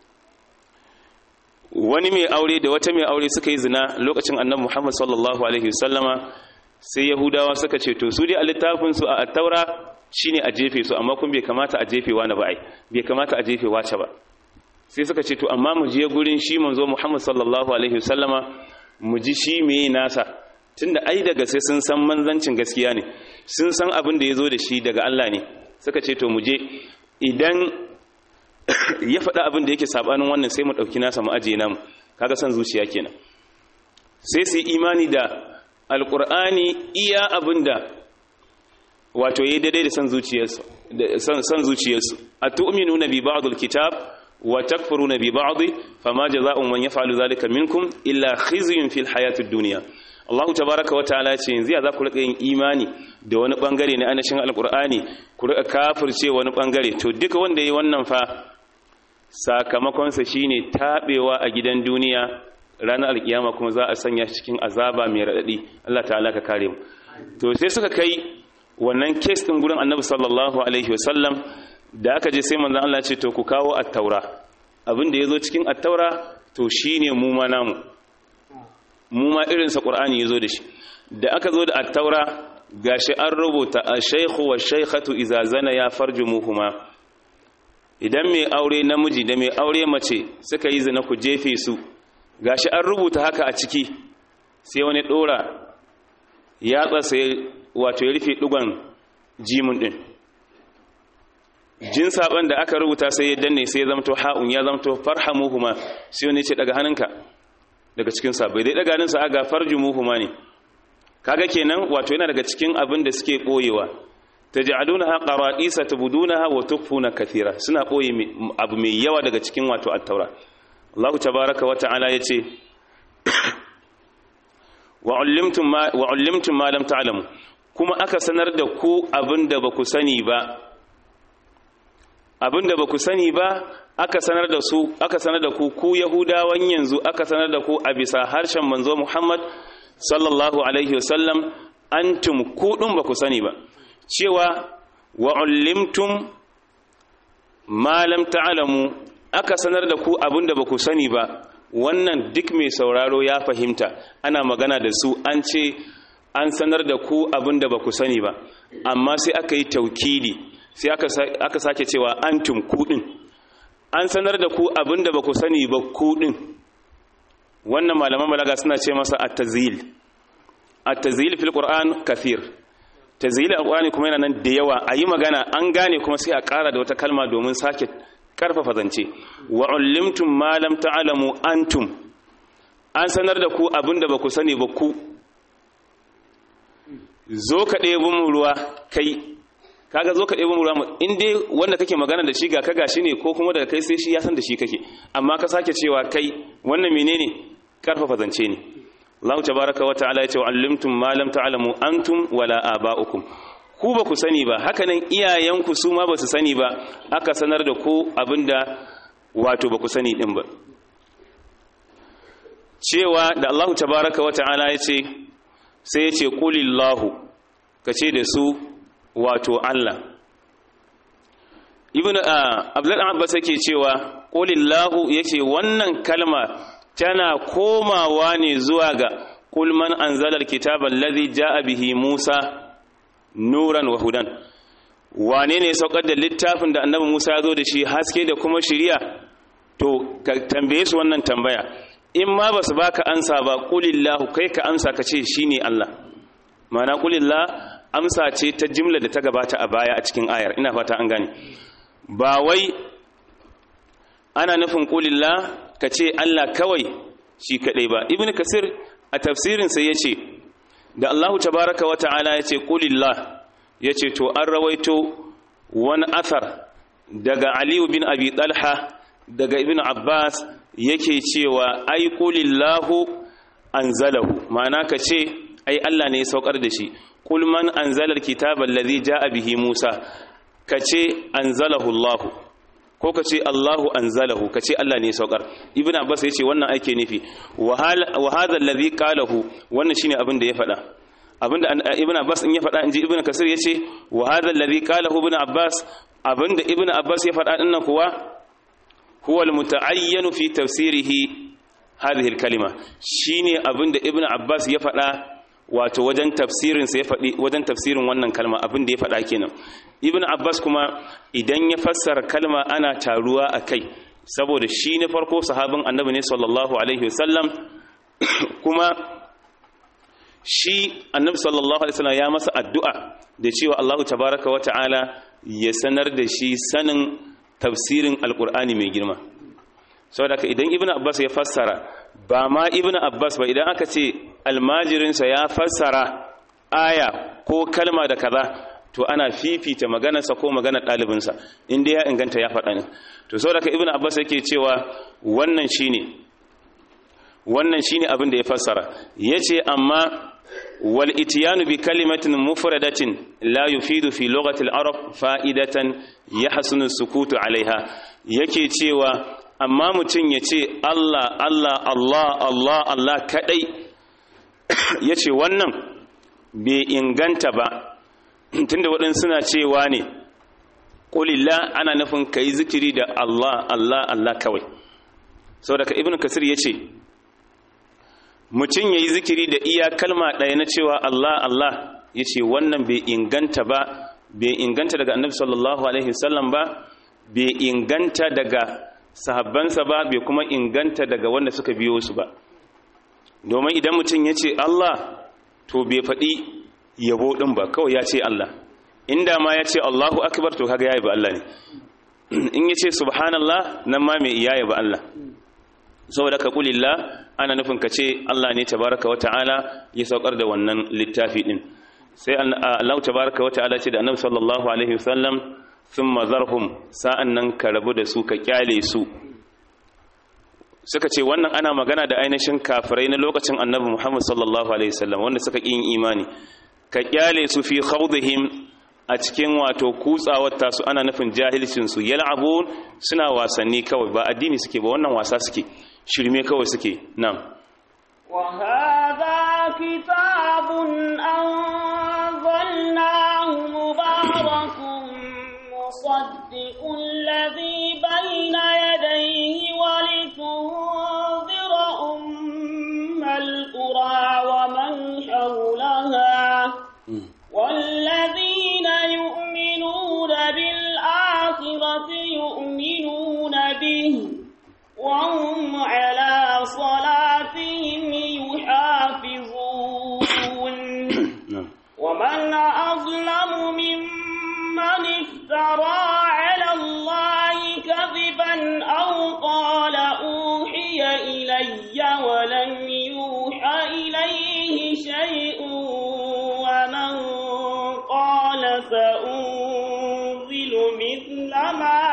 wani mai aure da wata mai aure suka yi zina lokacin annabi Muhammad sallallahu alaihi wasallama sai Yahudawa suka ce to su dai a littafin su a at-taura shine a jefe su amma kun bai kamata a jefe wani ba ai bai kamata a jefe wace ba sai suka ce to amma mu je gurin shi manzo Muhammad sallallahu alaihi wasallama mu ji shi meye nasa tunda ai daga sai sun san manzancin gaskiya ne sun san abin da yazo da shi daga Allah ne suka ce to mu je idan ya faɗa abin da yake sabanin wannan sai mu dauki nasa mu aje namu kaga san zuciya kenan sai su imani da alqur'ani iya abinda wato yayi daidai da san zuciyarsu da san san zuciyarsu atu'minuna bi ba'd alkitab wa takfuruna bi ba'd fama jazaa'u man yaf'alu dhalika minkum illa khizyun fil hayatid dunya Allah tabaaraka wa ta'ala ce yanzu ya za ku rika yin imani da wani bangare na anashin alqur'ani ku rika kafirce wani bangare to duka wanda yayi wannan fa sakamakon sa shine tabewa a gidan duniya ranar alkiyama kuma za a sanya shi cikin azaba mai radadi Allah ta'ala ka kare mu to sai suka kai wannan case din gurin annabi sallallahu alaihi wasallam da aka je sai manzon Allah ce to ku kawo at-taura abin da yazo cikin at-taura to shine mu ma namu mu ma irin sa qur'ani yazo da shi da aka zo da at-taura gashi an rubuta ash-shaykhu wash-shaykhatu idza zana ya farjumuhuma idan mai aure namiji da mai aure mace suka yi zina ku jefe su gashi an rubuta haka a ciki sai wani dora ya tsasa wato ya rufe dugon jimin din jin saban da aka rubuta sai ya danne sai ya zamto ha'un ya zamto farhamuhuma sai wani ce daga hannunka daga cikin sa bai dai daga hannunsa aga farjumuhuma ne kaga kenan wato yana daga cikin abin da suke boyewa taj'alunaha qaradisa tubudunaha wa tukhfuna kathira suna boye abu mai yawa daga cikin wato at-taura Allah tabaaraka wa ta'ala yace wa'allimtum ma wa'allimtum ma lam ta'lamu kuma aka sanar da ku abinda baku sani ba abinda baku sani ba aka sanar da su aka sanar da ku ku yahudawan yanzu aka sanar da ku a bisa harshen manzo Muhammad sallallahu alaihi wasallam antum ku dun baku sani ba cewa wa'allimtum ma lam ta'lamu aka sanar da ku abinda baku sani ba wannan duk mai sauraro ya fahimta ana magana da su an ce an sanar da ku abinda ba ku sani ba amma sai aka yi taukidi sai aka sake cewa antum kudin an sanar da ku abinda ba ku sani ba ku din wannan malaman balaga suna ce masa at-tazyil at-tazyil fil qur'an kathir tazyil al-qur'ani kuma yana nan da yawa ayi magana an gane kuma sai a ƙara da wata kalma domin sake karfafa zance wa ullimtum ma lam ta'lamu antum an sanar da ku abinda ba ku sani ba ku zo ka ɗebo mu ruwa kai kaga zo ka ɗebo mu ruwa in dai wanda kake magana da shi ga ka gashi ne ko kuma daga kai sai shi ya san da shi kake amma ka sake cewa kai wannan menene karfafa zance ne Allah tabaaraka wa ta'ala ya ce allimtum ma lam ta'lamu antum wala aba'ukum ku ba ku sani ba haka nan iyayenku su ma ba su sani ba aka sanar da ku abinda wato ba ku sani din ba cewa da Allah tabaaraka wa ta'ala ya ce sai ya ce qulillahu kace da su wato Allah ibn abdul abbas yake cewa qulillahu yake wannan kalma tana komawa ne zuwa ga qul man anzala alkitaba allazi jaa bihi musa nuran wa hudan wane ne saukar da littafin da annabi musa ya zo da shi haske da kuma shiriya to ka tambaye su wannan tambaya in ma basu baka ansa ba qulillahu kai ka amsa ka ce shine Allah ma'ana qulillah amsa ce ta jimla da ta gabata a baya a cikin ayar ina fata an gane ba wai ana nufin qulillah kace Allah kawai shi kadai ba ibnu kasir a tafsirin sa yace da Allah tabaaraka wa ta'ala yace qulillah yace to an rawaito wani athar daga Ali bin Abi Talha daga Ibn Abbas yake cewa ai qulillahu anzalahu ma'ana kace ai Allah ne ya saukar da shi qul man anzala alkitaba alladhi jaa bihi Musa kace anzalahu Allah ko kace Allahu anzalahu kace Allah ne ya saukar Ibn Abbas yace wannan ake nufi wa hadha alladhi qalahu wannan shine abin da ya faɗa abinda Ibn Abbas in ya faɗa inji Ibn Kasir yace wa hadha alladhi qalahu Ibn Abbas abinda Ibn Abbas ya faɗa dinnan kuwa huwa almutaayyan fi tafsirihi hadhihi alkalima shine abinda Ibn Abbas ya faɗa wato wajen tafsirin sa ya faɗi wajen tafsirin wannan kalma abin da ya faɗa kenan Ibn Abbas kuma idan ya fassara kalma ana taruwa akai saboda shi ne farko sahabin annabi ne sallallahu alaihi wasallam kuma shi annabi sallallahu alaihi wasallam ya masa addu'a da cewa Allahu tabaaraka wa ta'ala ya sanar da shi sanin tafsirin alqur'ani mai girma saboda idan Ibn Abbas ya fassara ba ma Ibn Abbas ba idan aka ce almajirinsa ya fassara aya ko kalma da kaza to ana fifita maganarsa ko maganar ɗalibinsa inda ya inganta ya faɗa ne to saboda Ibn Abbas yake cewa wannan shine wannan shine abin da ya fassara yace amma wal ityanu bi kalimatin mufradatin la yufidu fi lughati al-arab fa'idatan yahsunu sukutu alaiha yake cewa amma mutum ya ce Allah Allah Allah Allah Allah kadai ya ce wannan bai inganta ba tunda waɗansu suna cewa ne ƙulillah ana nufin ka yi zikiri da Allah Allah Allah kawai sau daga ibn kasir ya ce mutum ya yi zikiri da iya kalma ɗaya na cewa Allah Allah ya ce wannan bai inganta ba bai inganta daga annabi sallallahu alaihi wasallam ba bai inganta daga sahabbansa ba bai kuma inganta daga wanda suka biyo su ba domin idan mutum ya ce Allah to bai faɗi yabo ɗin ba kawai ya ce Allah inda ma ya ce Allahu akbar to kaga yayi ba Allah ne in ya ce subhanallah nan ma mai iyaye ba Allah saboda ka kulillah ana nufin ka ce Allah ne tabaraka wa ta'ala ya saukar da wannan littafi din sai Allah tabaraka wa ta'ala ce da annabi sallallahu alaihi wasallam thumma zarhum sa'annan ka rabu da su ka kyale su suka ce wannan ana magana da ainihin kafirai na lokacin annabi Muhammad sallallahu alaihi wasallam wanda suka yin imani ka kyale su fi khawdihim a cikin wato kutsawar tasu ana nufin jahilcin su yal'abun suna wasanni kawai ba addini suke ba wannan wasa suke shirme kawai suke na'am wa hadha kitabun anzalnahu mubarakun musaddiqul ladhi bayna yadayhi wa litunzira ummal qura wa man hawlaha والذين يؤمنون بالآخرة يؤمنون به ومن أظلم ممن افترى على الله كذبا أو قال أوحي إلي ولم يوحى إليه شيء ومن قال سأنزل مثل ما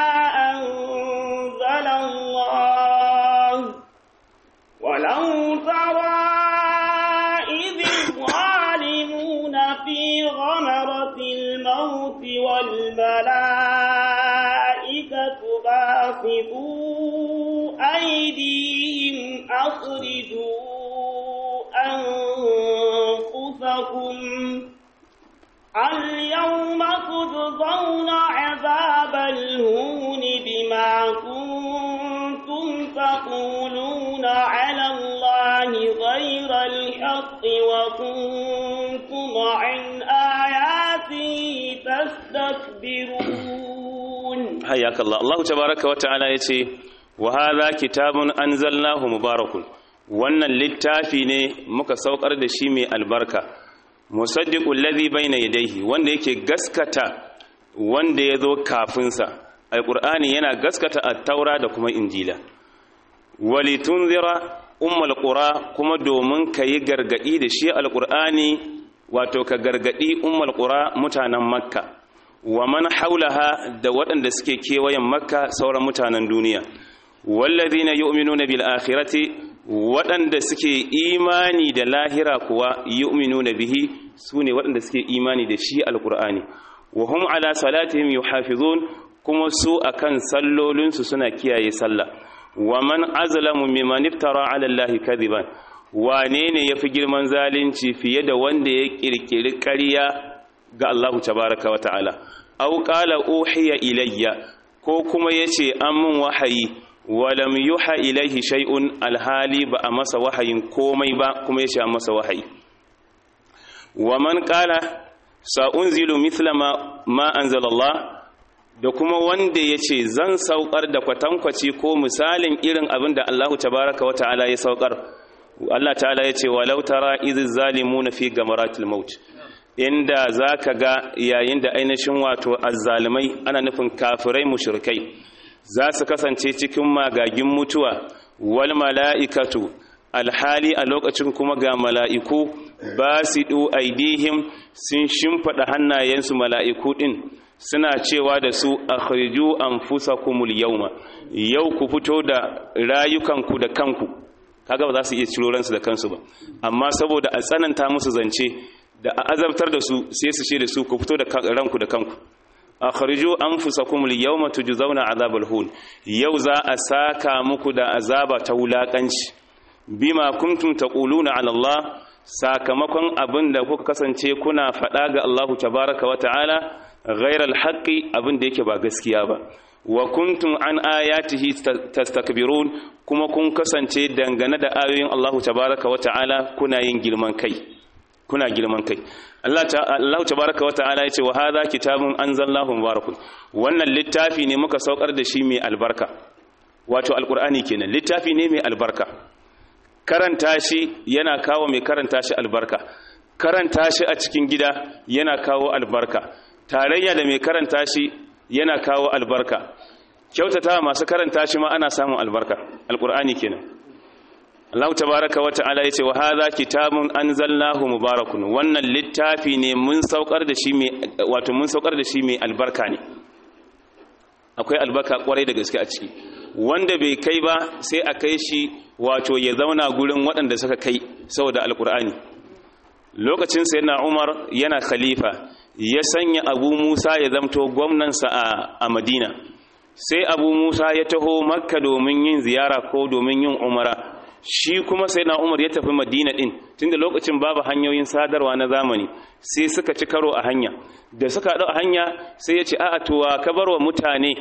أنزل الله ولو ترى إذ الظالمون في غمرة الموت والملائكة باسطوا أيديهم أخرجوا أنفسكم اليوم تجزون عذاب الهون بما كنتم تقولون على الله غير الحق وكنتم عن آياته تستكبرون. حياك الله. الله تبارك وتعالى يتي وهذا كتاب أنزلناه مبارك. wannan littafi ne muka saukar da shi mai albarka musaddiqul ladhi bayna yadayhi wanda yake gaskata wanda yazo kafin sa alqur'ani yana gaskata at-taura da kuma injila walitunzira ummul qura kuma domin kai gargadi da shi alqur'ani wato ka gargadi ummul qura mutanen makka wa man haulaha da waɗanda suke kewayen makka sauran mutanen duniya walladhina yu'minuna bil akhirati waɗanda suke imani da lahira kuwa yu'minuna bihi sune waɗanda suke imani da shi alqur'ani wa hum ala salatihim yuhafizun kuma su akan sallolinsu suna kiyaye sallah wa man azlamu mimman iftara ala allahi kadiban wane ne yafi girman zalunci fiye da wanda ya kirkiri ƙarya ga Allah tabaaraka wa ta'ala aw qala uhiya ilayya ko kuma yace an mun wahayi walam yuha ilaihi shay'un alhali ba a masa wahayin komai ba kuma yace an masa wahayi wa man qala sa'unzilu mithla ma ma anzalallah da kuma wanda yace zan saukar da kwatankwaci ko misalin irin abin da Allah tabaaraka wa ta'ala ya saukar Allah ta'ala yace walau tara idh zalimuna fi gamaratil maut inda zaka ga yayin da ainihin wato azzalimai ana nufin kafirai mushrikai za su kasance cikin magagin mutuwa wal mala'ikatu alhali a lokacin kuma ga mala'iku ba su ɗu aidihim sun shimfaɗa hannayensu mala'iku ɗin suna cewa da su akhriju anfusakumul yawma yau ku fito da rayukanku da kanku kaga ba za su iya ciro ransu da kansu ba amma saboda a tsananta musu zance da a azabtar da su sai su ce da su ku fito da ranku da kanku akhriju anfusakum al-yawma tujzauna azabal hun yau za a saka muku da azaba ta wulakanci bima kuntum taquluna ala Allah sakamakon abinda kuka kasance kuna fada ga Allah tabaaraka wa ta'ala ghayra al-haqqi abinda yake ba gaskiya ba wa kuntum an ayatihi tastakbirun kuma kun kasance dangane da ayoyin Allah tabaaraka wa ta'ala kuna yin girman kai kuna girman kai Allah Allah tabaaraka wa ta'ala yace wa hadha kitabun anzalallahu mubarakun wannan littafi ne muka saukar da shi mai albarka wato alqur'ani kenan littafi ne mai albarka karanta shi yana kawo mai karanta shi albarka karanta shi a cikin gida yana kawo albarka tarayya da mai karanta shi yana kawo albarka kyautata masu karanta shi ma ana samun albarka alqur'ani kenan Allah tabaaraka wa ta'ala yace wa hadha kitabun anzalnahu mubarakun wannan littafi ne mun saukar da shi mai wato mun saukar da shi mai albarka ne akwai albarka kwarai da gaske a ciki wanda bai kai ba sai a kai shi wato ya zauna gurin waɗanda suka kai saboda alqur'ani lokacin sayyidina Umar yana khalifa ya sanya Abu Musa ya zamto gwamnansa a a Madina sai Abu Musa ya taho Makka domin yin ziyara ko domin yin umara shi kuma sai na Umar ya tafi Madina din tunda lokacin babu hanyoyin sadarwa na zamani sai suka ci karo a hanya da suka haɗu a hanya sai ya ce a'a to ka barwa mutane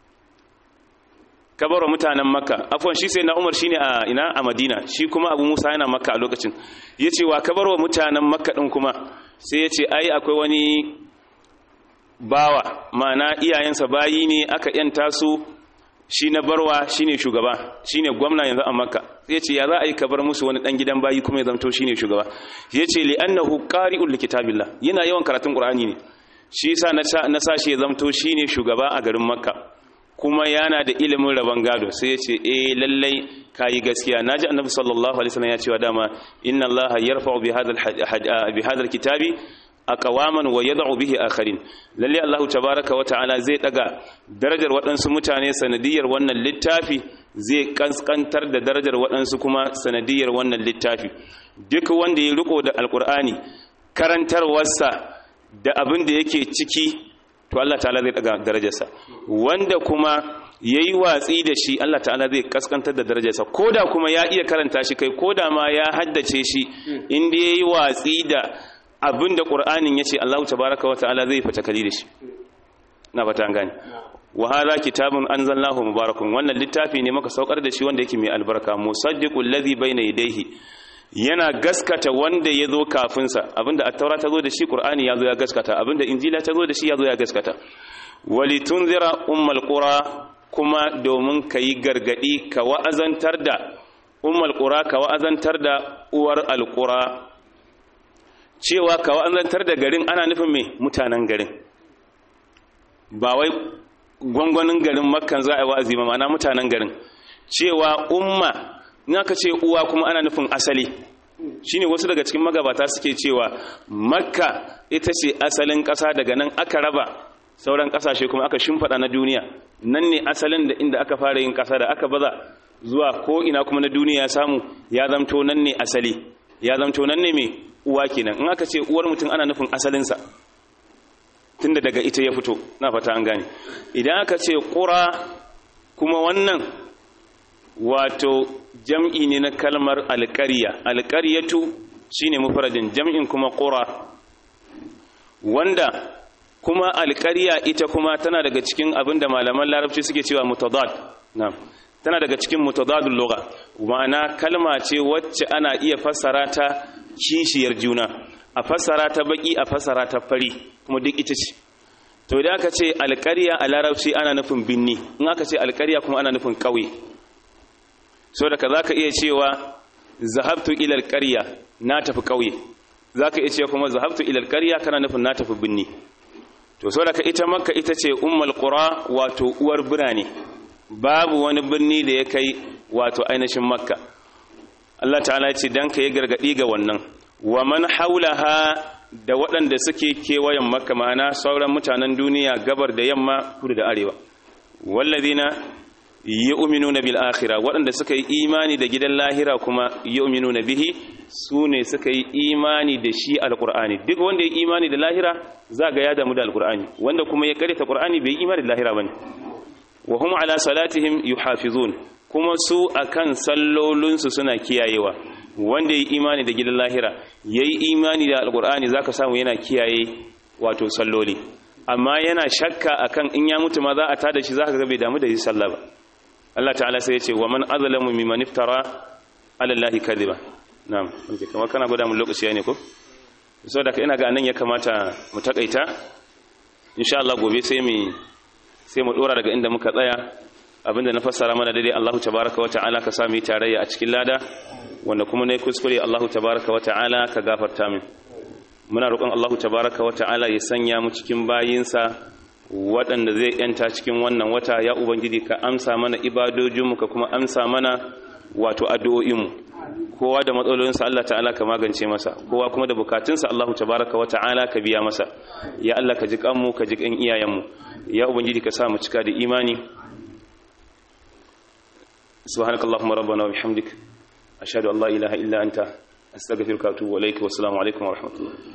ka barwa mutanen Makka afwan shi sai na Umar shine a ina a Madina shi kuma Abu Musa yana Makka a lokacin yace wa ka barwa mutanen Makka din kuma sai ya ce ai akwai wani bawa ma'ana iyayensa bayi ne aka yanta su shi na barwa shine shugaba shine gwamna yanzu a Makka yace ya za a yi kabar musu wani dan gidan bayi kuma ya zanto shine shugaba yace li annahu qari'ul likitabillah yana yawan karatun qur'ani ne shi yasa na sashi ya zanto shine shugaba a garin makka kuma yana da ilimin rabon gado sai yace eh lallai kai gaskiya naji annabi sallallahu alaihi wasallam ya ce wa dama inna allaha yarfa'u bi hadha bi hadha alkitabi aqwaman wa yad'u bihi akharin lalle Allah tabaaraka wa ta'ala zai daga darajar waɗansu mutane sanadiyar wannan littafi zai kaskantar da darajar waɗansu kuma sanadiyar wannan littafi duk wanda ya riko da alqur'ani karantarwarsa da abin da yake ciki to Allah ta'ala zai daga darajarsa wanda kuma yayi watsi da shi Allah ta'ala zai kaskantar da darajarsa koda kuma ya iya karanta shi kai koda ma ya haddace shi inda yayi watsi da abinda qur'anin yace Allah tabaaraka wa ta'ala zai fita kali da shi na fata an gane wa hadha kitabun anzalnahu mubarakun wannan littafi ne muka saukar da shi wanda yake mai albarka musaddiqul ladhi bayna yadayhi yana gaskata wanda yazo kafin sa abinda at-taura ta zo da shi qur'ani yazo ya gaskata abinda injila ta zo da shi yazo ya gaskata walitunzira ummul qura kuma domin kai gargadi ka wa'azantar da ummul qura ka wa'azantar da uwar al-qura cewa ka wa'azantar da garin ana nufin me mutanen garin ba wai gwangwanin garin makkan za a yi wa'azi ma ma'ana mutanen garin cewa umma in aka ce uwa kuma ana nufin asali shine wasu daga cikin magabata suke cewa makka ita ce asalin ƙasa daga nan aka raba sauran ƙasashe kuma aka shimfiɗa na duniya nan ne asalin da inda aka fara yin ƙasa da aka baza zuwa ko ina kuma na duniya ya samu ya zamto nan ne asali ya zamto nan ne me uwa kenan in aka ce uwar mutum ana nufin asalinsa tunda daga ita ya fito na fata an gane idan aka ce qura kuma wannan wato jam'i ne na kalmar alqarya alqaryatu shine mufradin jam'in kuma qura wanda kuma alqarya ita kuma tana daga cikin abinda malaman larabci suke cewa mutadad na'am tana daga cikin mutadadul lugha ma'ana kalma ce wacce ana iya fassara ta kishiyar juna a fassara ta baki a fassara ta fari kuma duk ita ce to idan aka ce alƙarya a larabci ana nufin binni in aka ce alƙarya kuma ana nufin ƙauye so da ka zaka iya cewa zahabtu ila alƙarya na tafi ƙauye zaka iya cewa kuma zahabtu ila alƙarya kana nufin na tafi binni to so da ka ita makka ita ce ummul qura wato uwar birane babu wani birni da ya kai wato ainihin makka Allah ta'ala ya ce dan ka yi gargadi ga wannan wa man haulaha da waɗanda suke kewayen makka ma'ana sauran mutanen duniya gabar da yamma kudu da arewa wallazina yu'minuna bil akhirah waɗanda suka yi imani da gidan lahira kuma yu'minuna bihi sune suka yi imani da shi alqur'ani duk wanda ya imani da lahira zaga ya damu da alqur'ani wanda kuma ya karanta qur'ani bai imani da lahira bane wa hum ala salatihim yuhafizun kuma su akan sallolinsu suna kiyayewa wanda yi imani da gidan lahira yayi imani da alqur'ani zaka samu yana kiyaye wato salloli amma yana shakka akan in ya mutu ma za a tada shi zaka ga bai damu da yi sallah ba Allah ta'ala sai ya ce wa man azlamu mimman iftara ala allahi kadhiba na'am okay kuma kana gwada mun lokaci ne ko saboda ka ina ga nan ya kamata mu takaita insha Allah gobe sai mu sai mu dora daga inda muka tsaya abinda na fassara mana daidai Allahu tabaaraka wata'ala ka sami tarayya a cikin lada wanda kuma ne kuskure Allahu tabaaraka wata'ala ka gafarta min muna roƙon Allahu tabaaraka wata'ala ya sanya mu cikin bayinsa waɗanda zai yanta cikin wannan wata ya ubangiji ka amsa mana ibadojinmu ka kuma amsa mana wato addu'o'inmu kowa da matsalolinsa Allah ta'ala ka magance masa kowa kuma da bukatunsa Allahu tabaaraka wata'ala ka biya masa ya Allah ka ji kanmu ka ji kan iyayenmu ya ubangiji ka sa mu cika da imani subhanakallahumma rabbana wa bihamdik ashhadu an la ilaha illa anta astaghfiruka wa atubu ilaik wa assalamu alaikum wa rahmatullah